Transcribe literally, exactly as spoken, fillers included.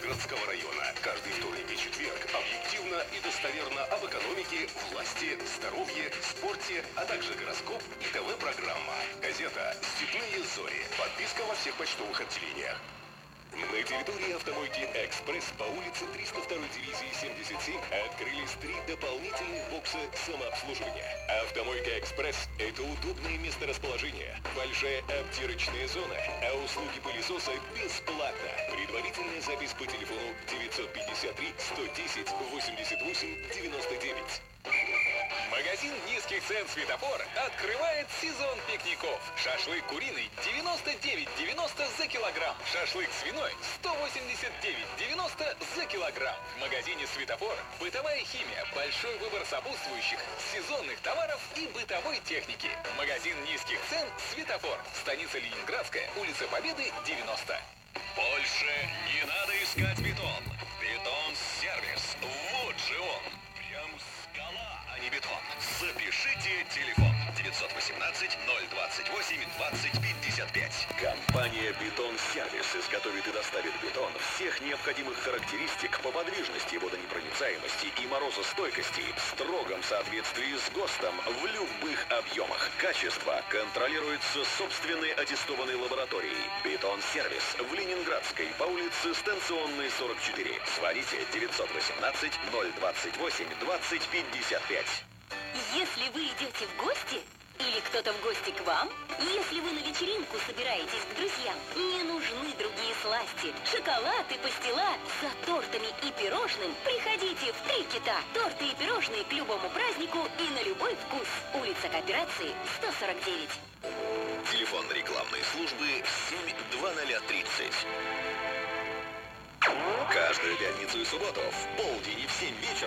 Ленинградского района. Каждый вторник и четверг объективно и достоверно об экономике, власти, здоровье, спорте, а также гороскоп и ТВ-программа. Газета «Степные зори». Подписка во всех почтовых отделениях. На территории автомойки «Экспресс» по улице триста второй дивизии семьдесят семь открылись три дополнительных бокса самообслуживания. Автомойка «Экспресс» — это удобное месторасположение, большая обтирочная зона, а услуги пылесоса бесплатно. Предварительная запись по телефону девятьсот пятьдесят три сто десять восемьдесят восемь девяносто девять. Магазин низких цен «Светофор» открывает сезон пикников. Шашлык куриный девяносто девять девяносто за килограмм. Шашлык свиной сто восемьдесят девять девяносто за килограмм. В магазине «Светофор» бытовая химия, большой выбор сопутствующих, сезонных товаров и бытовой техники. Магазин низких цен «Светофор». Станица Ленинградская, улица Победы, девяносто. Больше не надо искать бетон. Бетон-сервис. Вот же он. Прям скала, а не бетон. Запишите телефон девятьсот восемнадцать ноль двадцать восемь двадцать пятьдесят пять. Компания «Бетон-сервис» изготовит и доставит бетон всех необходимых характеристик по подвижности, водонепроницаемости и морозостойкости в строгом соответствии с ГОСТом в любых объемах. Качество контролируется собственной аттестованной лабораторией. «Бетон-сервис» в Ленинградской по улице Станционной, сорок четыре. Звоните девятьсот восемнадцать ноль двадцать восемь двадцать пятьдесят пять. Если вы идете в гости, или кто-то в гости к вам, если вы на вечеринку собираетесь к друзьям, не нужны другие сласти, шоколад и пастила. За тортами и пирожным приходите в «Три кита». Торты и пирожные к любому празднику и на любой вкус. Улица Кооперации, сто сорок девять. Телефон рекламной службы семь два ноль тридцать. Каждую пятницу и субботу в полдень и в семь вечера